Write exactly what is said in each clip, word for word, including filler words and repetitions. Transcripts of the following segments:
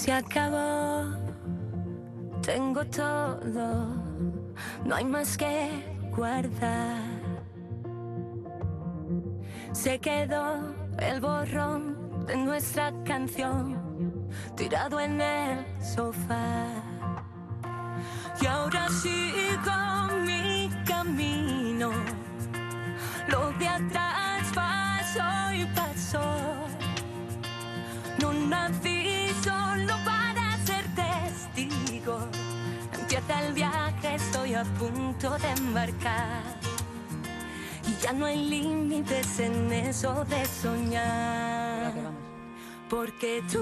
se acabó, tengo todo, no hay más que guardar. Se quedó el borrón de nuestra canción tirado en el sofá. Y ahora sigo mi camino, lo de atrás pasó y pasó. No nací solo para ser testigo. Empieza el viaje, estoy a punto de embarcar. Y ya no hay límites en eso de soñar. Porque tú...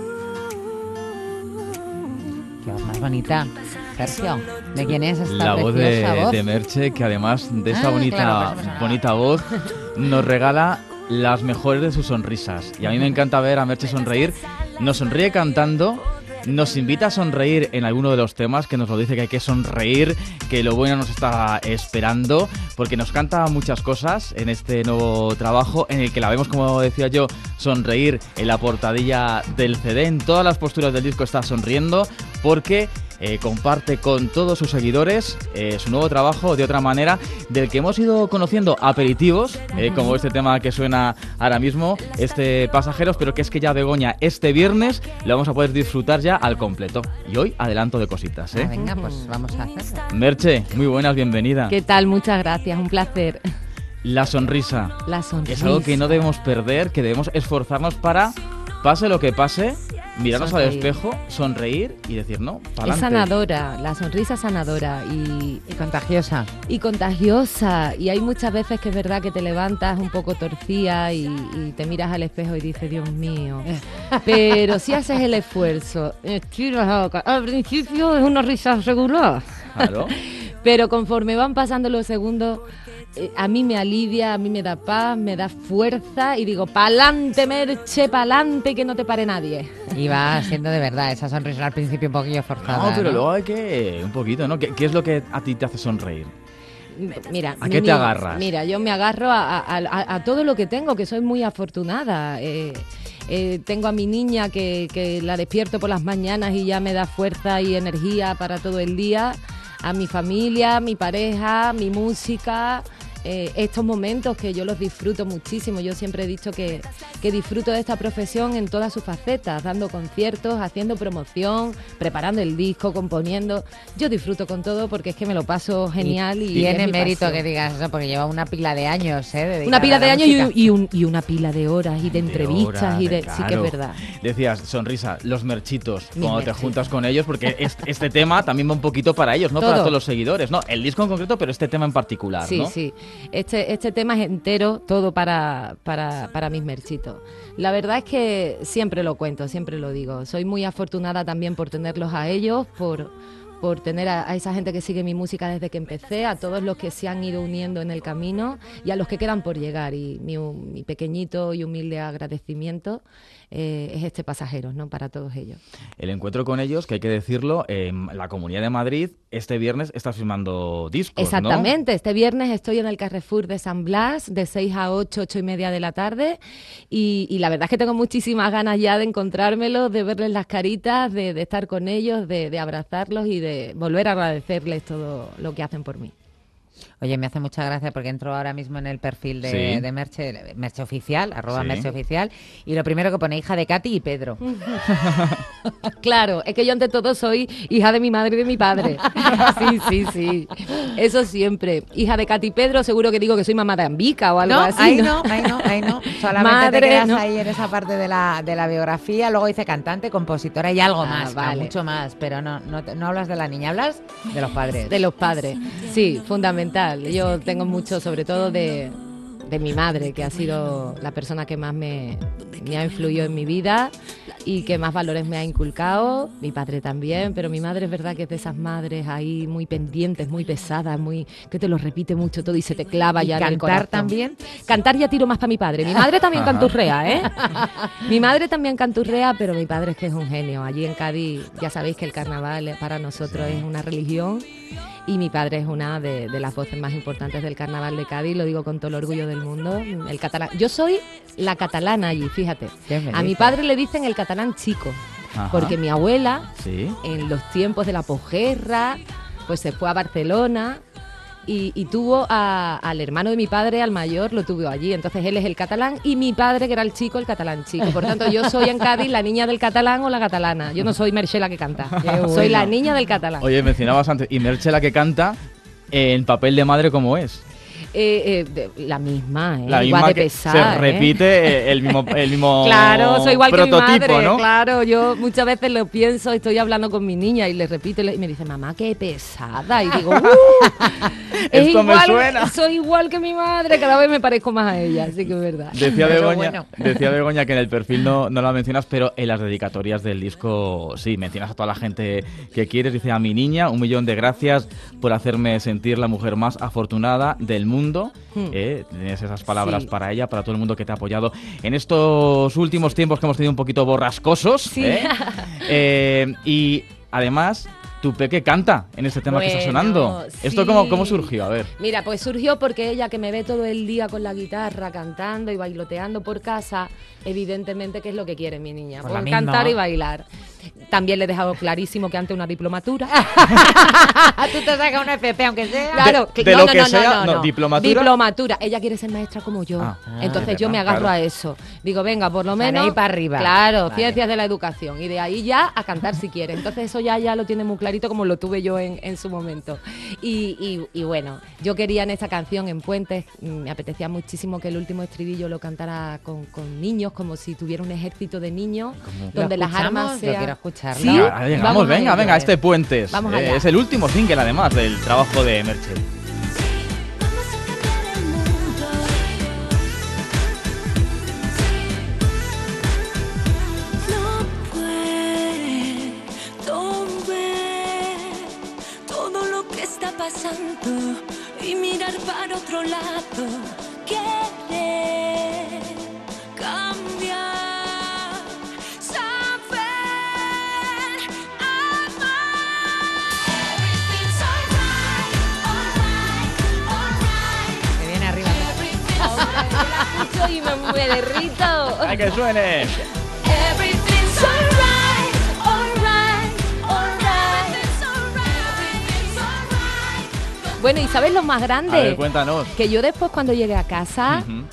Qué voz más bonita, Sergio. ¿De quién es esta La voz de, voz de Merche, que además de esta ah, bonita, claro, pues bonita voz, nos regala las mejores de sus sonrisas. Y a mí me encanta ver a Merche sonreír. Nos sonríe cantando, nos invita a sonreír en alguno de los temas, que nos lo dice que hay que sonreír, que lo bueno nos está esperando, porque nos canta muchas cosas en este nuevo trabajo, en el que la vemos, como decía yo, sonreír en la portadilla del C D. En todas las posturas del disco está sonriendo, porque eh, comparte con todos sus seguidores eh, su nuevo trabajo de otra manera, del que hemos ido conociendo aperitivos, eh, como este tema que suena ahora mismo, este Pasajeros, pero que es que ya Begoña, este viernes lo vamos a poder disfrutar ya al completo. Y hoy adelanto de cositas, ¿eh? Ah, venga, pues vamos a hacerlo. Merche, muy buenas, bienvenida. ¿Qué tal? Muchas gracias, un placer. La sonrisa. La sonrisa. Es algo que no debemos perder, que debemos esforzarnos para, pase lo que pase, mirarnos sonreír al espejo, sonreír y decir no, pa'lante. Es sanadora, la sonrisa es sanadora y, y contagiosa. Y contagiosa. Y hay muchas veces que es verdad que te levantas un poco torcida y, y te miras al espejo y dices, Dios mío. Pero si haces el esfuerzo, estiras la boca. Al principio es una risa regular. Claro. Pero conforme van pasando los segundos, eh, a mí me alivia, a mí me da paz, me da fuerza y digo, pa'lante, Merche, pa'lante, que no te pare nadie. Y va siendo de verdad esa sonrisa al principio un poquillo forzada. No, pero ¿no? luego hay que, un poquito, ¿no? ¿Qué, qué es lo que a ti te hace sonreír? Mira, ¿A qué mi, te agarras? Mira, yo me agarro a, a, a, a todo lo que tengo, que soy muy afortunada. Eh, eh, tengo a mi niña que, que la despierto por las mañanas y ya me da fuerza y energía para todo el día. A mi familia, mi pareja, mi música, eh, estos momentos que yo los disfruto muchísimo. Yo siempre he dicho que, que disfruto de esta profesión en todas sus facetas, dando conciertos, haciendo promoción, preparando el disco, componiendo. Yo disfruto con todo porque es que me lo paso genial. Y, y tiene mérito pasión. Que digas eso, porque lleva una pila de años, ¿eh? De una pila de años y, y, un, y una pila de horas y de, de entrevistas horas, y de, claro. Sí que es verdad. Decías, sonrisa, los merchitos, Mi cuando merchito. te juntas con ellos, porque este, este tema también va un poquito para ellos, no Todo. para todos los seguidores, no, el disco en concreto, pero este tema en particular, sí, ¿no? Sí, sí. Este, este tema es entero, todo para, para, para mis merchitos. La verdad es que siempre lo cuento, siempre lo digo. Soy muy afortunada también por tenerlos a ellos, por, por tener a, a esa gente que sigue mi música desde que empecé, a todos los que se han ido uniendo en el camino y a los que quedan por llegar. Y mi, mi pequeñito y humilde agradecimiento eh, es este Pasajeros, ¿no? Para todos ellos. El encuentro con ellos, que hay que decirlo, en la Comunidad de Madrid, este viernes estás firmando discos, Exactamente, ¿no? Este viernes estoy en el Carrefour de San Blas de seis a ocho, ocho y media de la tarde y, y la verdad es que tengo muchísimas ganas ya de encontrármelos, de verles las caritas, de, de estar con ellos, de, de abrazarlos y de volver a agradecerles todo lo que hacen por mí. Oye, me hace mucha gracia porque entro ahora mismo en el perfil de, sí. de Merche, Merche Oficial, arroba sí. Merche Oficial, y lo primero que pone hija de Katy y Pedro. Claro, es que yo ante todo soy hija de mi madre y de mi padre. Sí, sí, sí. Eso siempre. Hija de Katy y Pedro, seguro que digo que soy mamá de Ambica o algo no, así. Ahí ¿no? no, ahí no, ahí no. Solamente Madre, te quedas no. ahí en esa parte de la, de la biografía, luego dice cantante, compositora y algo Ah, más, vale. mucho más, pero no, no, no hablas de la niña, hablas de los padres. De los padres, sí, fundamental. Yo tengo mucho, sobre todo de, de mi madre, que ha sido la persona que más me, me ha influido en mi vida y que más valores me ha inculcado. Mi padre también, pero mi madre es verdad que es de esas madres ahí muy pendientes, muy pesadas, muy que te lo repite mucho todo y se te clava ¿Y ya en el cantar corazón. también? Cantar ya tiro más para mi padre. Mi madre también canturrea, ¿eh? Mi madre también canturrea, pero mi padre es que es un genio. Allí en Cádiz ya sabéis que el carnaval para nosotros es una religión. Y mi padre es una de, de las voces más importantes del carnaval de Cádiz, lo digo con todo el orgullo del mundo. El catalán. Yo soy la catalana allí, fíjate. A mi padre le dicen el catalán chico. Ajá. porque mi abuela, Sí. en los tiempos de la posguerra, pues se fue a Barcelona y, y tuvo a- al hermano de mi padre, al mayor, lo tuvo allí. Entonces él es el catalán y mi padre, que era el chico, el catalán chico. Por tanto, yo soy en Cádiz la niña del catalán o la catalana. Yo no soy Merche la que canta. Qué Soy la bueno. niña del catalán. Oye, mencionabas antes, y Merche la que canta, en papel de madre, ¿cómo es? Eh, eh, de- la misma, ¿eh? La Igual misma de que pesada, se ¿eh? repite el mismo, el mismo Claro, soy igual que mi prototipo, madre, ¿no? claro, yo muchas veces lo pienso, estoy hablando con mi niña y le repito y, le- y me dice, mamá, qué pesada, y digo, ¡uh! es Esto me igual, suena. soy igual que mi madre, cada vez me parezco más a ella, así que es verdad. Decía Pero Begoña, bueno. decía Begoña que en el perfil no, no la mencionas, pero en las dedicatorias del disco sí, mencionas a toda la gente que quieres. Dice, a mi niña, un millón de gracias por hacerme sentir la mujer más afortunada del mundo. Hmm. Eh, tienes esas palabras Sí. para ella, para todo el mundo que te ha apoyado en estos últimos tiempos que hemos tenido un poquito borrascosos. Sí. ¿eh? Eh, y además, tu peque canta en este tema que está Bueno, sonando. ¿Esto sí. cómo, cómo surgió? A ver. Mira, pues surgió porque ella, que me ve todo el día con la guitarra cantando y bailoteando por casa, evidentemente que es lo que quiere mi niña, Pues la por misma. cantar y bailar. También le he dejado clarísimo que antes una diplomatura. Tú te sacas una F P, aunque sea. Claro, de que- lo que sea, no, diplomatura. Diplomatura. Ella quiere ser maestra como yo. Ah. Entonces Ah, yo me claro. agarro a eso. Digo, venga, por lo O sea, de menos. ahí para arriba. Claro, Vale. ciencias de la educación. Y de ahí ya a cantar si quiere. Entonces eso ya, ya lo tiene muy clarito como lo tuve yo en, en su momento. Y, y- y bueno, yo quería en esa canción, en Puentes, mm, me apetecía muchísimo que el último estribillo lo cantara con, con niños, como si tuviera un ejército de niños, donde las escuchamos? armas Yo sean... quiero escucharlo. ¿Sí? Venga, ahí llegamos, Vamos a venga, ello. venga, este Puentes. Vamos Eh, allá. es el último single, además, del trabajo de Merche. Vamos a cambiar el mundo. No puedo ver todo lo que está pasando y mirar para otro lado. Querer cambiar, saber amar. Everything's alright, alright, alright. Que viene arriba. y me, me derrito. ¡Ay, que suene! Everything's alright, alright, alright. Everything's alright, everything's alright. Bueno, ¿y sabes lo más A ver, grande? cuéntanos. Que yo después cuando llegué a casa, Ujú.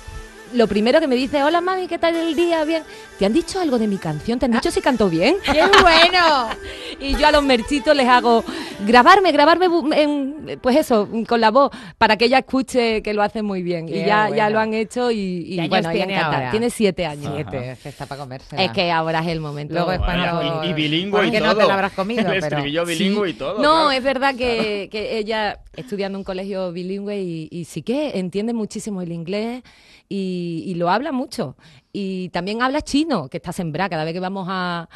lo primero que me dice, hola mami, ¿qué tal el día? Bien. ¿Te han dicho algo de mi canción? ¿Te han dicho si canto bien? ¡Qué bueno! Y yo a los merchitos les hago grabarme, grabarme bu- en, pues eso, con la voz, para que ella escuche que lo hace muy bien. Qué y ya, bueno. ya lo han hecho y, y ¿Qué años bueno, ella tiene encanta. ahora? Tiene siete años. Siete, es que está para comérsela. Es que ahora es el momento. Luego es Bueno, cuando... y, y bilingüe y porque todo. no te la habrás comido, El pero... estribillo bilingüe y todo. No, claro. es verdad que, que ella estudia en un colegio bilingüe y, y sí que entiende muchísimo el inglés y, y lo habla mucho. Y también habla chino, que está sembrada. Cada vez que vamos a,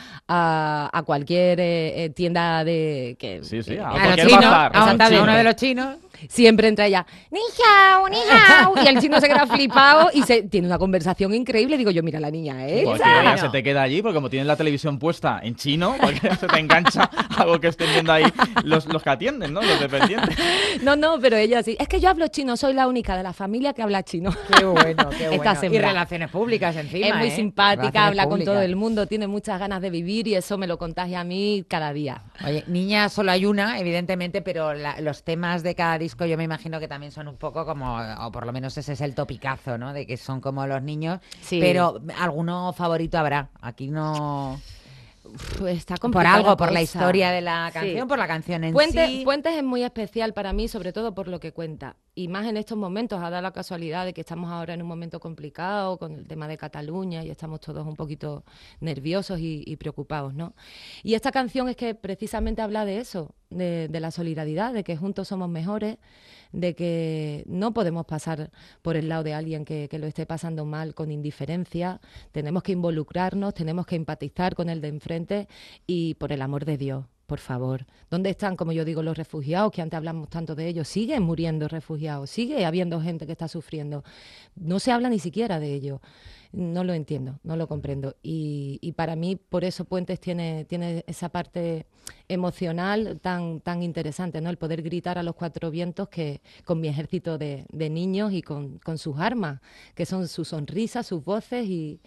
a, a cualquier eh, eh, tienda de... Que, Sí, sí, que- a A los cualquier chinos, bazar, a, un- exactamente. a uno de los chinos. Siempre entra ella, ni hao, ni hao, y el chino se queda flipado y se tiene una conversación increíble. Digo yo, mira la niña esa. Cualquiera ya se te queda allí, porque como tienes la televisión puesta en chino, cualquiera se te engancha algo que estén viendo ahí los, los que atienden, ¿no? Los dependientes. No, no, pero ella sí. Es que yo hablo chino, soy la única de la familia que habla chino. Qué bueno, qué Está bueno. Y sembrada. relaciones públicas encima, Es muy ¿eh? simpática, Relaciones habla con públicas. todo el mundo, tiene muchas ganas de vivir y eso me lo contagia a mí cada día. Oye, niña solo hay una, evidentemente, pero la- los temas de cada disco yo me imagino que también son un poco como, o por lo menos ese es el topicazo, ¿no? De que son como los niños, Sí. pero alguno favorito habrá. Aquí no... Uf, está Por complicada algo, por la cosa. historia de la Sí. canción, por la canción en Puentes, sí. Puentes es muy especial para mí, sobre todo por lo que cuenta. Y más en estos momentos, ha dado la casualidad de que estamos ahora en un momento complicado con el tema de Cataluña y estamos todos un poquito nerviosos y, y preocupados, ¿no? Y esta canción es que precisamente habla de eso, de, de la solidaridad, de que juntos somos mejores, de que no podemos pasar por el lado de alguien que, que lo esté pasando mal con indiferencia, tenemos que involucrarnos, tenemos que empatizar con el de enfrente y por el amor de Dios, por favor, ¿dónde están, como yo digo, los refugiados, que antes hablamos tanto de ellos? Siguen muriendo refugiados, sigue habiendo gente que está sufriendo, no se habla ni siquiera de ello. No lo entiendo, no lo comprendo. Y, y para mí, por eso Puentes tiene, tiene esa parte emocional tan, tan interesante, ¿no? El poder gritar a los cuatro vientos que con mi ejército de, de niños y con, con sus armas, que son sus sonrisas, sus voces y,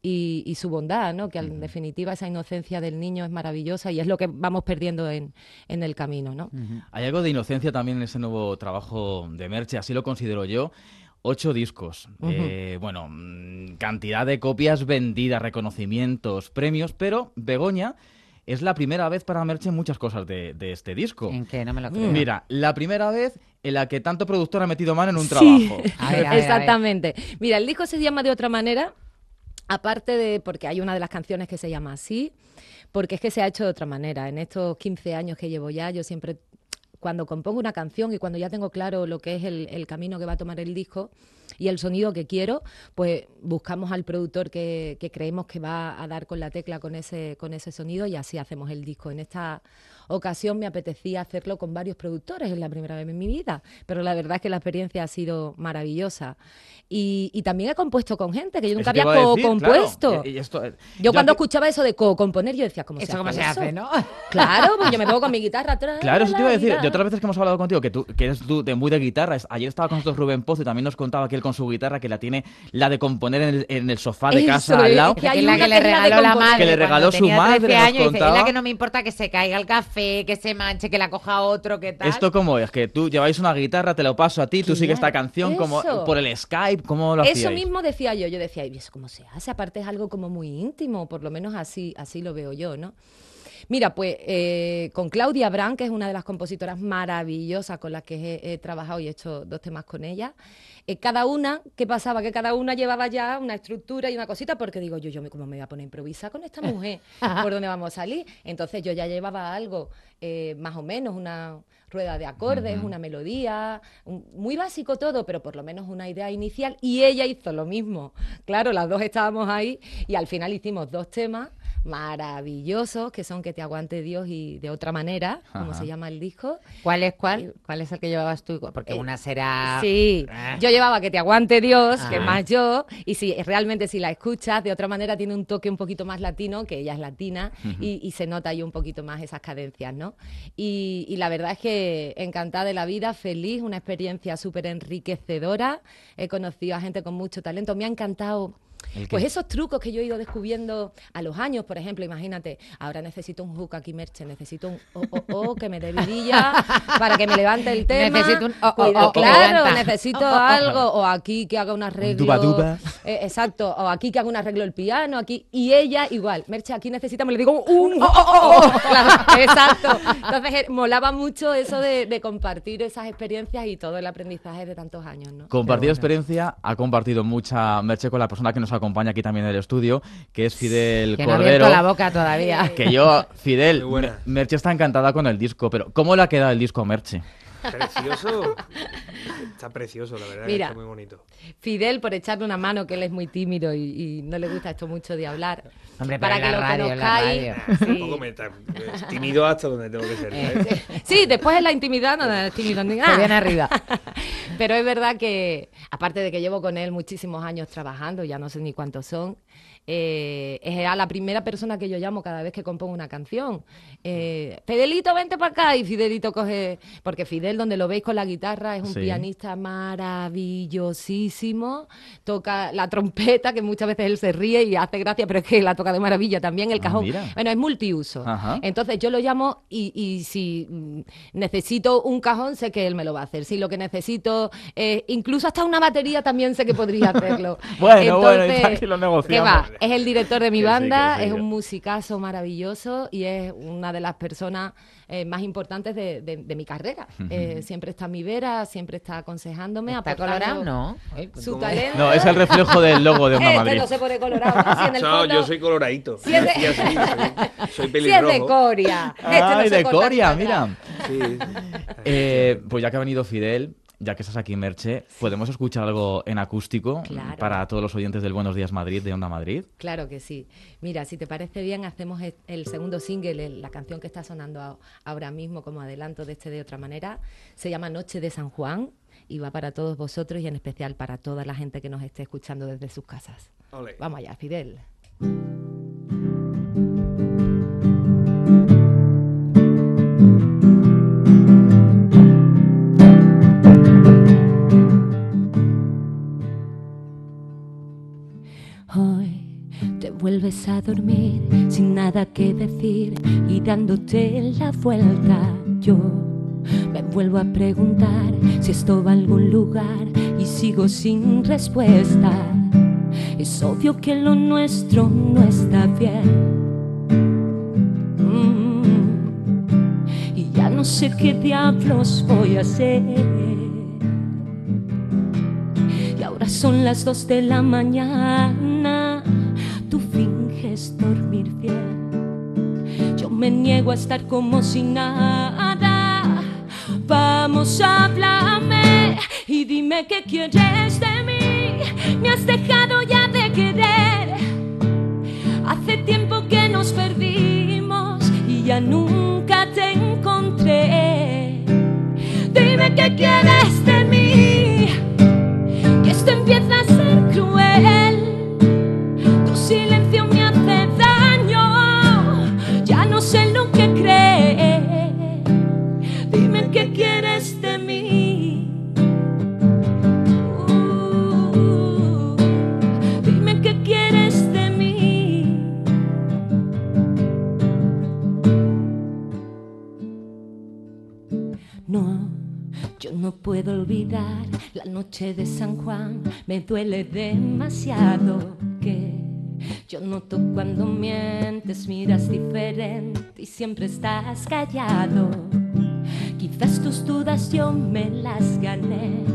y, y su bondad, ¿no? Que en definitiva esa inocencia del niño es maravillosa y es lo que vamos perdiendo en, en el camino, ¿no? Uh-huh. Hay algo de inocencia también en ese nuevo trabajo de Merche, así lo considero yo. Ocho discos, uh-huh. eh, bueno, cantidad de copias vendidas, reconocimientos, premios, pero Begoña es la primera vez para Merche en muchas cosas de, de este disco. ¿En qué? No me lo creo. Mira, la primera vez en la que tanto productor ha metido mano en un sí. trabajo. A ver, a ver, exactamente. a ver. Mira, el disco se llama de otra manera, aparte de, porque hay una de las canciones que se llama así, porque es que se ha hecho de otra manera. En estos quince años que llevo ya, yo siempre, cuando compongo una canción y cuando ya tengo claro lo que es el, el camino que va a tomar el disco y el sonido que quiero, pues buscamos al productor que, que creemos que va a dar con la tecla con ese, con ese sonido y así hacemos el disco. En esta ocasión me apetecía hacerlo con varios productores, es la primera vez en mi vida, pero la verdad es que la experiencia ha sido maravillosa. Y, y también he compuesto con gente que yo nunca había co-compuesto. Claro. Y, y esto, yo, yo cuando aquí... escuchaba eso de co-componer, yo decía, ¿cómo se ¿Eso hace cómo se eso? hace, no? Claro, pues yo me pongo con mi guitarra atrás. Claro, eso te iba a decir. De otras veces que hemos hablado contigo, que tú que eres tú de muy de guitarra. Ayer estaba con nosotros Rubén Pozo y también nos contaba que él con su guitarra, que la tiene, la de componer en el, en el sofá de eso, casa al lado. Que hay la que le regaló la madre. Que le regaló su madre, años, nos dice, contaba. es la que no me importa que se caiga el café, que se manche, que la coja otro, que tal. ¿Esto cómo es? Que tú lleváis una guitarra, te lo paso a ti, tú Claro, sigues esta canción como eso. por el Skype, ¿cómo lo hacíais? Eso mismo decía yo, yo decía, ¿y eso cómo se hace? Aparte es algo como muy íntimo, por lo menos así, así lo veo yo, ¿no? Mira, pues eh, con Claudia Brand, que es una de las compositoras maravillosas con las que he, he trabajado y he hecho dos temas con ella, eh, cada una, ¿qué pasaba? Que cada una llevaba ya una estructura y una cosita, porque digo, yo, yo me, ¿cómo me voy a poner a improvisar con esta mujer? ¿Por dónde vamos a salir? Entonces yo ya llevaba algo, eh, más o menos, una rueda de acordes, uh-huh. una melodía, un, muy básico todo, pero por lo menos una idea inicial, y ella hizo lo mismo. Claro, las dos estábamos ahí y al final hicimos dos temas maravillosos, que son Que te aguante Dios y De otra manera, como Ajá. se llama el disco. ¿Cuál es cuál? ¿Cuál es el que llevabas tú? Porque Eh, una será... Sí, yo llevaba Que te aguante Dios, Ah. que más yo, y si realmente si la escuchas, De otra manera tiene un toque un poquito más latino, que ella es latina, uh-huh. y, y se nota ahí un poquito más esas cadencias, ¿no? Y, y la verdad es que encantada de la vida, feliz, una experiencia súper enriquecedora, he conocido a gente con mucho talento, me ha encantado... Pues esos trucos que yo he ido descubriendo a los años, por ejemplo, imagínate, ahora necesito un hook aquí, Merche, necesito un oh, oh, oh, que me dé vidilla para que me levante el tema. Necesito un oh, oh, Cuidado, oh, claro, oh, necesito oh, oh, oh. algo, o aquí que haga un arreglo. Duba, duba. Eh, exacto, o aquí que haga un arreglo el piano, aquí. Y ella igual, Merche, aquí necesitamos, le digo un oh, oh, oh, oh. Claro, exacto. Entonces eh, molaba mucho eso de, de compartir esas experiencias y todo el aprendizaje de tantos años, ¿no? Compartir bueno. experiencia, ha compartido mucha Merche con la persona que nos acompaña aquí también en el estudio, que es Fidel que no ha Cordero. abierto la boca todavía. Que yo, Fidel, Muy buena. Merche está encantada con el disco, pero ¿cómo le ha quedado el disco a Merche? Precioso. Está precioso, la verdad. Mira, está muy bonito. Fidel, por echarle una mano, que él es muy tímido y, y no le gusta esto mucho de hablar. Hombre, para pero que en la lo radio, en la conozcáis. radio. Sí. Tampoco me está es tímido hasta donde tengo que ser. ¿sabes? Sí, después en la intimidad no es tímido ni nada. Se viene arriba. Pero es verdad que, aparte de que llevo con él muchísimos años trabajando, ya no sé ni cuántos son, eh, es a la primera persona que yo llamo cada vez que compongo una canción. Eh, Fidelito, vente para acá. Y Fidelito coge... Porque Fidel, donde lo veis con la guitarra, es un Sí. pianista maravillosísimo. Toca la trompeta, que muchas veces él se ríe y hace gracia, pero es que la toca de maravilla también. El Ah, cajón. mira. Bueno, es multiuso. Ajá. Entonces yo lo llamo y, y si mm, necesito un cajón, sé que él me lo va a hacer. Si lo que necesito, eh, incluso hasta una batería también sé que podría hacerlo. Bueno, bueno, y tal, que lo negociamos. ¿qué va? Es el director de mi Que sí, banda, que sí, es que- un musicazo maravilloso y es una de las personas eh, más importantes de, de- de mi carrera. Eh, siempre está a mi vera, siempre está aconsejándome. ¿Está aportando colorado? No. Ay, Su ¿Cómo? talento. No, es el reflejo del logo de Onda Este Madrid. no se pone colorado. ¿no? Si en el No, fondo- yo soy coloradito. Si es de- Sí, así, soy, soy Si es pelirrojo. de Coria. Este no Ay, se de corta Coria, ni para mira. atrás. Sí. Eh, pues ya que ha venido Fidel, ya que estás aquí, Merche, ¿podemos escuchar algo en acústico Claro. para todos los oyentes del Buenos Días Madrid, de Onda Madrid? Claro que sí. Mira, si te parece bien, hacemos el, el segundo single, el- la canción que está sonando a- ahora mismo como adelanto de este De otra manera. Se llama Noche de San Juan y va para todos vosotros y en especial para toda la gente que nos esté escuchando desde sus casas. Ole. Vamos allá, Fidel. Hoy vuelves a dormir sin nada que decir y dándote la vuelta. Yo me vuelvo a preguntar si esto va a algún lugar y sigo sin respuesta. Es obvio que lo nuestro no está bien. Mm. Y ya no sé qué diablos voy a hacer. Y ahora son las dos de la mañana. Tú finges dormir bien. Yo me niego a estar como si nada. Vamos, háblame y dime qué quieres de mí. Me has dejado ya de querer. Hace tiempo que nos perdimos y ya nunca te encontré. Dime qué quieres de mí, que esto empieza a ser cruel. Tu silencio me hace daño, ya no sé lo que creer. Dime qué quieres de mí. Uh, dime qué quieres de mí. No, yo no puedo olvidar la noche de San Juan. Me duele demasiado que yo noto cuando mientes, miras diferente y siempre estás callado. Quizás tus dudas yo me las gané.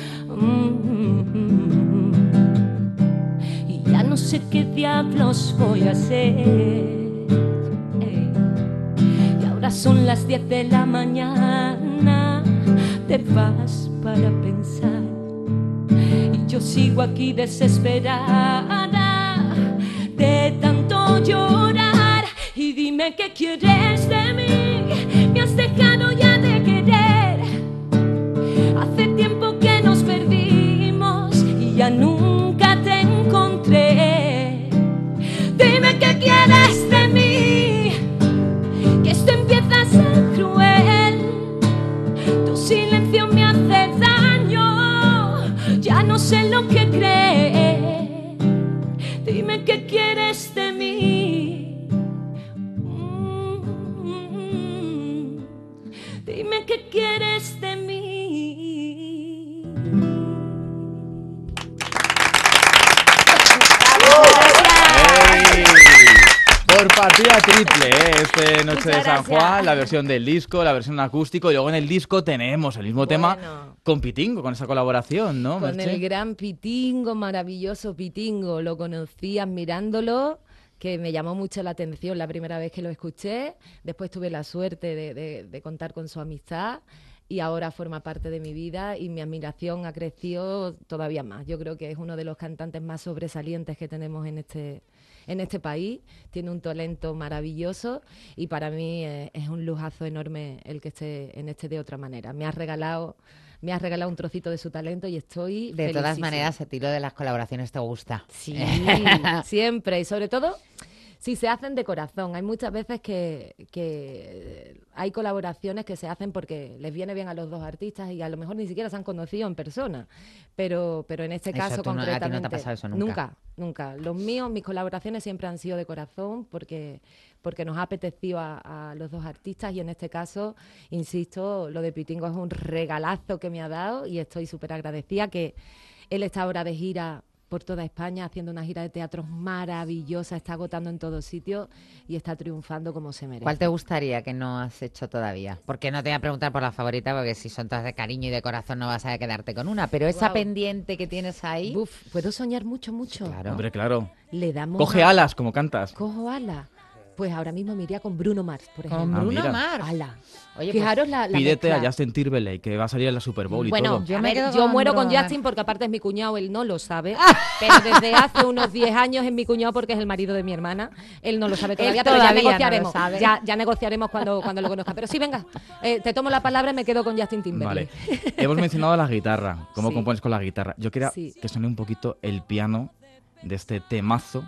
Mm-hmm. Y ya no sé qué diablos voy a hacer. Ey. Y ahora son las diez de la mañana. Te vas para pensar y yo sigo aquí desesperada de tanto llorar. Y dime qué quieres de mí. Me has dejado ya de querer. Hace tiempo que nos perdimos y ya nunca te encontré. Dime qué quieres de mí, que esto empieza a ser cruel. Tu silencio me hace daño, ya no sé lo que creer. Dime qué quieres de mí. Mm-hmm. Dime qué quieres de mí. ¡Ey! Por partida triple, ¿eh? Este Noche de San Juan, la versión del disco, la versión acústico, y luego en el disco tenemos el mismo Bueno. tema con Pitingo, con esa colaboración, ¿no, Con Merche? el gran Pitingo, maravilloso Pitingo. Lo conocí admirándolo, que me llamó mucho la atención la primera vez que lo escuché. Después tuve la suerte de, de, de contar con su amistad y ahora forma parte de mi vida y mi admiración ha crecido todavía más. Yo creo que es uno de los cantantes más sobresalientes que tenemos en este, en este país. Tiene un talento maravilloso y para mí eh, es un lujazo enorme el que esté en este De Otra Manera. Me has regalado... Me has regalado un trocito de su talento y estoy De todas felicísima. maneras, el tiro de las colaboraciones te gusta. Sí, siempre. Y sobre todo, si se hacen de corazón. Hay muchas veces que, que hay colaboraciones que se hacen porque les viene bien a los dos artistas y a lo mejor ni siquiera se han conocido en persona. Pero, pero en este Eso caso, tú no- a ti no te ha concretamente... pasado eso nunca. Nunca, nunca. Los míos, mis colaboraciones siempre han sido de corazón porque... porque nos ha apetecido a, a los dos artistas y en este caso, insisto, lo de Pitingo es un regalazo que me ha dado y estoy súper agradecida que él está ahora de gira por toda España haciendo una gira de teatros maravillosa, está agotando en todos sitios y está triunfando como se merece. ¿Cuál te gustaría que no has hecho todavía? Porque no te voy a preguntar por la favorita, porque si son todas de cariño y de corazón no vas a quedarte con una, pero esa Guau. pendiente que tienes ahí... Buf, puedo soñar mucho, mucho. Claro. Hombre, claro. Le damos Coge a- alas, como cantas. Cojo alas. Pues ahora mismo me iría con Bruno Mars, por ejemplo. Con Ah, Bruno mira. Mars. Ala. Oye, pues, Fijaros la, la Pídete mezcla. a Justin Timberlake, que va a salir en la Super Bowl y Bueno, todo. Yo a me ver, quedo yo con muero con Bruno Justin Mars. porque aparte es mi cuñado, él no lo sabe, pero desde hace unos diez años es mi cuñado porque es el marido de mi hermana, él no lo sabe todavía, pero ya todavía no lo negociaremos, sabe. ya, ya negociaremos cuando, cuando lo conozca. Pero sí, venga, eh, te tomo la palabra y me quedo con Justin Timberlake. Vale. Hemos mencionado la guitarra, cómo Sí. compones con la guitarra. Yo quería Sí. que suene un poquito el piano de este temazo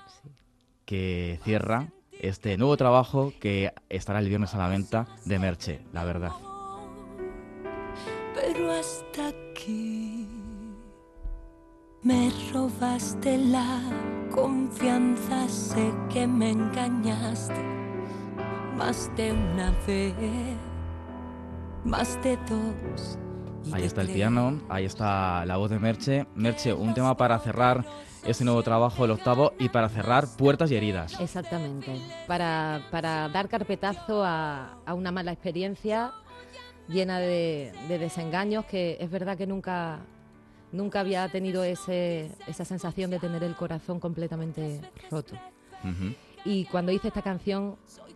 que cierra este nuevo trabajo que estará el viernes a la venta de Merche, La Verdad. Pero hasta aquí Me robaste la confianza, sé que me engañaste más de una vez, más de dos. Ahí está el piano, ahí está la voz de Merche. Merche, un tema para cerrar este nuevo trabajo, el octavo, y para cerrar Puertas y Heridas. Exactamente, para, para dar carpetazo a, a una mala experiencia llena de, de desengaños, que es verdad que nunca, nunca había tenido ese, esa sensación de tener el corazón completamente roto. Uh-huh. Y cuando hice esta canción,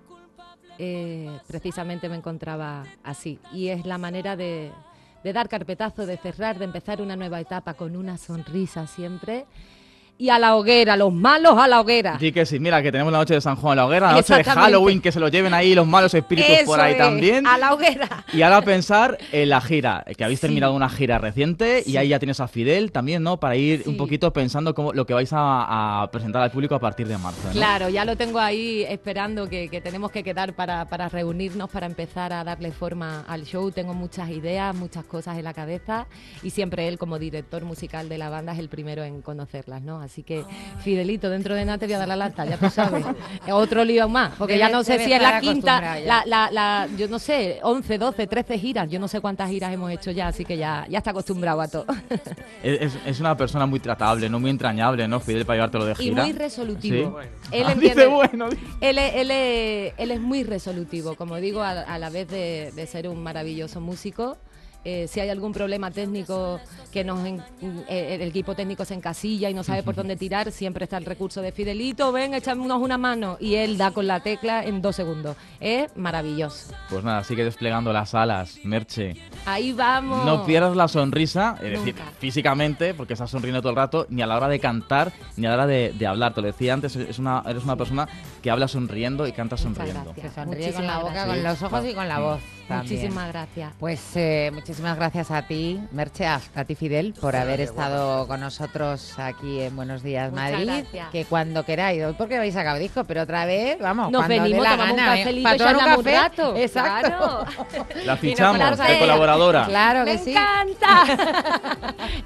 eh, precisamente me encontraba así, y es la manera de... de dar carpetazo, de cerrar, de empezar una nueva etapa con una sonrisa siempre. Y a la hoguera, los malos a la hoguera. Sí que sí, mira, que tenemos la noche de San Juan, la hoguera, la noche de Exactamente. Halloween, que se lo lleven ahí los malos espíritus Eso por ahí es, también. a la hoguera. Y ahora pensar en la gira, que habéis Sí. terminado una gira reciente Sí. y ahí ya tienes a Fidel también, ¿no? Para ir Sí. un poquito pensando cómo, lo que vais a, a presentar al público a partir de marzo, ¿no? Claro, ya lo tengo ahí esperando, que, que tenemos que quedar para, para reunirnos, para empezar a darle forma al show. Tengo muchas ideas, muchas cosas en la cabeza, y siempre él, como director musical de la banda, es el primero en conocerlas, ¿no? Así que, Fidelito, dentro de nada te voy a dar la lata, ya tú sabes. Otro lío más, porque Debe- ya no sé debe si es estar la quinta, acostumbrado ya. la, la, la, yo no sé, once, doce, trece giras, yo no sé cuántas giras hemos hecho ya, así que ya, ya está acostumbrado a todo. Es, es- es una persona muy tratable, no muy entrañable, ¿no? Fidel, para llevártelo de Y gira. muy resolutivo. Sí. Él Ah, entiende- dice bueno. dice- Él es, él, es, él es muy resolutivo, como digo, a, a la vez de, de ser un maravilloso músico. Eh, si hay algún problema técnico que nos en- eh, el equipo técnico se encasilla y no sabe por dónde tirar, siempre está el recurso de Fidelito, ven, échanos una mano, y él da con la tecla en dos segundos. Es maravilloso. Pues nada, sigue desplegando las alas, Merche. Ahí vamos. No pierdas la sonrisa, es decir, Nunca. físicamente, porque estás sonriendo todo el rato, ni a la hora de cantar, ni a la hora de, de hablar. Te lo decía antes, es una, eres una persona que habla sonriendo y canta Muchas sonriendo. gracias. Se sonríe con Muchísimas la boca, gracias. con los ojos y con la voz también. Muchísimas gracias. Pues eh, muchísimas gracias a ti, Merche, a, a ti, Fidel, por haber Gracias, estado con nosotros aquí en Buenos Días, Muchas Madrid. gracias. Que cuando queráis, hoy porque vais a acabar disco, pero otra vez, vamos, Nos cuando venimos, dé la tomamos un gana, ¿eh? cafelito Para y tomar un charlamos un café. rato. Exacto. Claro. La fichamos conocemos. de colaboradora. Claro que ¡Me sí. encanta!